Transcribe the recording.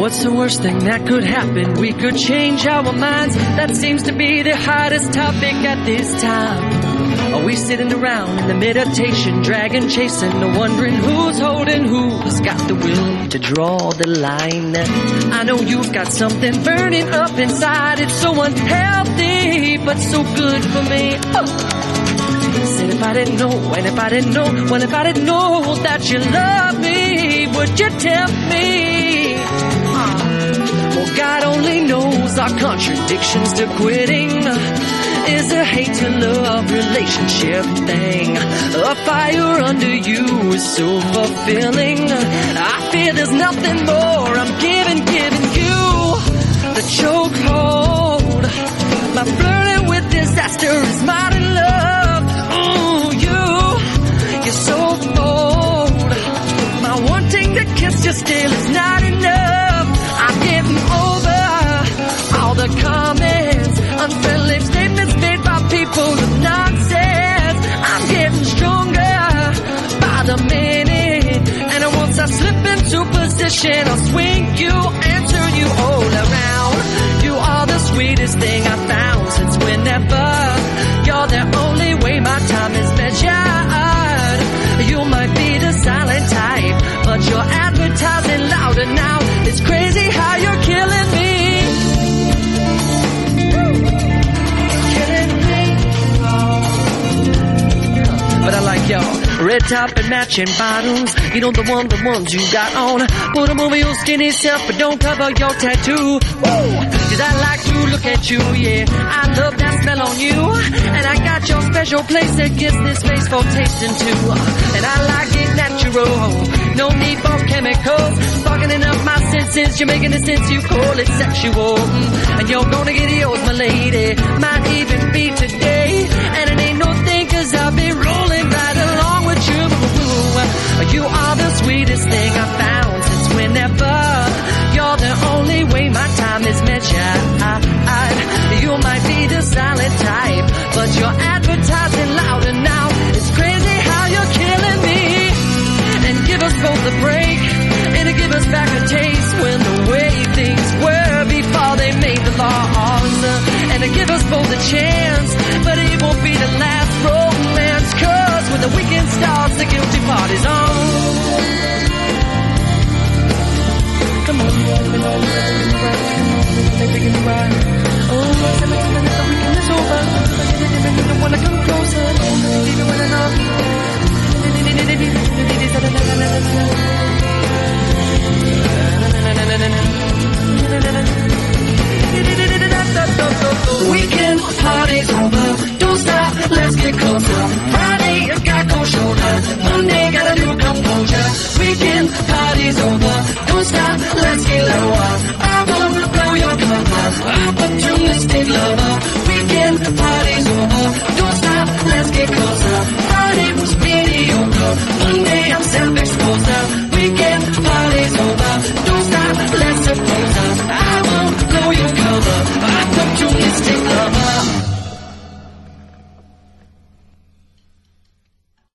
What's the worst thing that could happen? We could change our minds. That seems to be the hottest topic at this time. Are we sitting around in the meditation, dragon chasing, wondering who's holding who's got the will to draw the line? I know you've got something burning up inside. It's so unhealthy, but so good for me. Said if I didn't know, and if I didn't know, well, if I didn't know that you love me, would you tell me? Well, God only knows our contradictions to quitting is a hate to love relationship thing. A fire under you is so fulfilling. I fear there's nothing more. I'm giving you the chokehold. My flirting with disaster is modern love. Ooh, you're so bold. My wanting to kiss you still is not enough. I'm getting over all the comments, unfriendly statements made by people with nonsense. I'm getting stronger by the minute, and once I slip into position, I'll swing you and turn you all around. You are the sweetest thing I've found since whenever. You're the only way my time is measured. You might be the silent type, but you're advertising louder now. It's crazy how you're killing me. But I like y'all. Red top and matching bottoms. You know the ones you got on. Put them over your skinny self, but don't cover your tattoo. Woo! Cause I like to look at you, yeah. I love that smell on you. And I got your special place that gets this face for tasting too. And I like it natural. No need for chemicals. Sparking up my senses. You're making a sense, you call it sexual. And you're gonna get yours, my lady. Might even be today. And it ain't no thing, cause I'll be rolling right along with you. You are the sweetest thing I found